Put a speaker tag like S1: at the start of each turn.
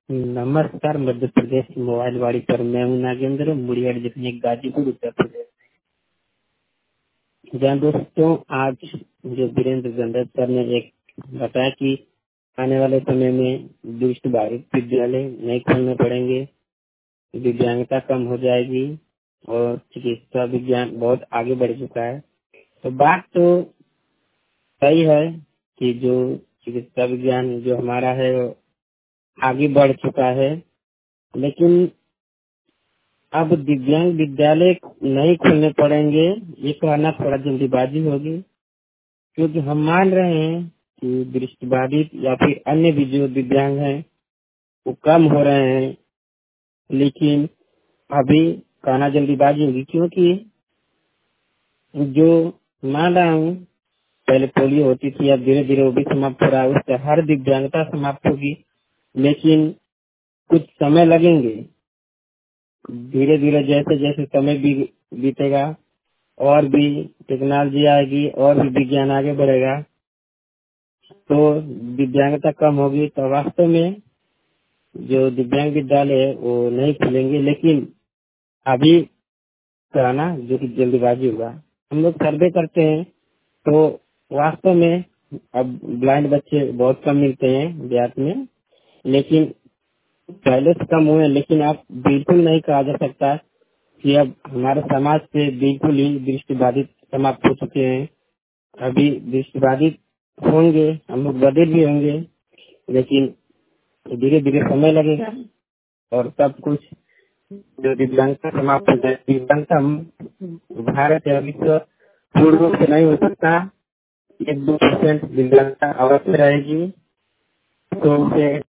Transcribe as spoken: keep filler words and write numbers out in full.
S1: नमस्कार, मध्य प्रदेश मोबाइल वाड़ी पर मैं हूं नागेंद्र, मुड़ियाड जितने गाजीपुर उत्तर प्रदेश। जहाँ दोस्तों आज जो वीरेंद्र गंधर सर ने एक बताया कि आने वाले समय में दुष्ट बारित विद्यालय नहीं खोलने पड़ेंगे, दिव्यांगता कम हो जाएगी और चिकित्सा विज्ञान बहुत आगे बढ़ चुका है। तो बात तो सही है कि जो चिकित्सा विज्ञान जो हमारा है वो आगे बढ़ चुका है, लेकिन अब दिव्यांग विद्यालय नहीं खोलने पड़ेंगे ये कहना थोड़ा जल्दीबाजी होगी, क्योंकि हम मान रहे हैं कि दृष्टिबाधित या फिर अन्य भी जो दिव्यांग हैं वो कम हो रहे हैं, लेकिन अभी कहना जल्दीबाजी होगी, क्योंकि जो मान रहा हूँ पहले पोलियो होती थी, अब धीरे धीरे वो भी समाप्त हो रहा है, उससे हर दिव्यांगता समाप्त होगी, लेकिन कुछ समय लगेंगे। धीरे धीरे जैसे जैसे समय भी बीतेगा और भी टेक्नोलॉजी आएगी और भी विज्ञान आगे बढ़ेगा तो दिव्यांगता कम होगी, तो वास्तव में जो दिव्यांग विद्यालय है वो नहीं खुलेंगे। लेकिन अभी कराना जो कि जल्दीबाजी होगा। हम लोग सर्वे करते हैं तो वास्तव में अब ब्लाइंड बच्चे बहुत कम मिलते हैं देहात में, लेकिन पहले से कम हुए, लेकिन आप बिल्कुल नहीं कहा जा सकता कि अब हमारे समाज से बिल्कुल ही दृष्टिबाधित समाप्त हो चुके हैं। अभी दृष्टिबाधित होंगे, हम लोग बदल भी होंगे, लेकिन धीरे धीरे समय लगेगा और सब कुछ जो दिव्यांगता समाप्त हो जाए। दिव्यांगता हम भारत या विश्व पूर्ण रूप से नहीं हो सकता, एक दो परसेंट दिव्यांगता अवश्य रहेगी, तो उसे